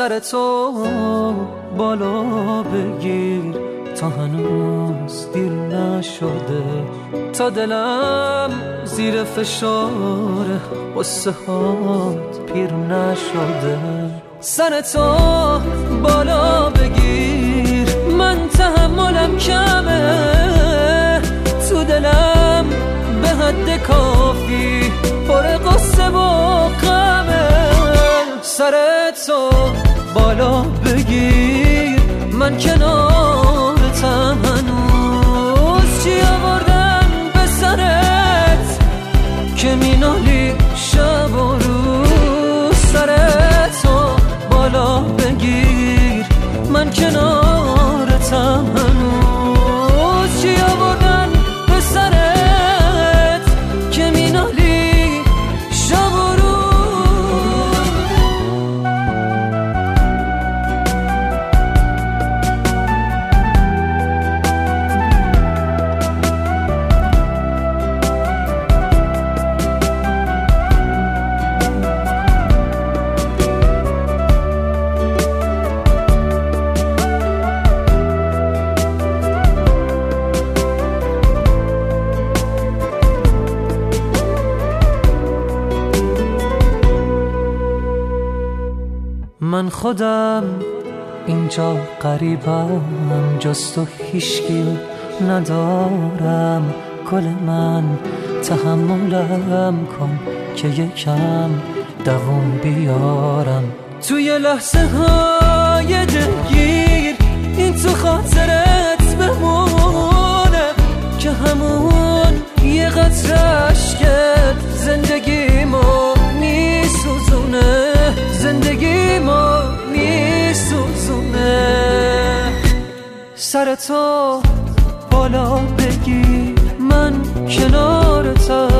سرتو بالا بگیر تا هنوز دیر نشده، تا دلم زیر فشار قصه هات پیر نشده. سرتو بالا بگیر، من تحملم کمه، تو دلم به حد کافی پر قصه و غمه. سرتو بالا بگیر، من کنارتم هنوز، چی آوردم به سرت که مینالی شب و روز. سرتو بالا بگیر، من کنارتم هنوز، چی آوردم به سرت که مینالی شب و روز. من خودم اینجا غریبم، جز تو هیچکی ندارم. گل من تحملم کن که یکم دووم بیارم. توی لحظه های دلگیر این تو خاطرت بمونه که همون یه قطره عشقت زندگیمو میسوزونه، زندگیمو میسوزونه. سرتو بالا بگیر، من کنارتم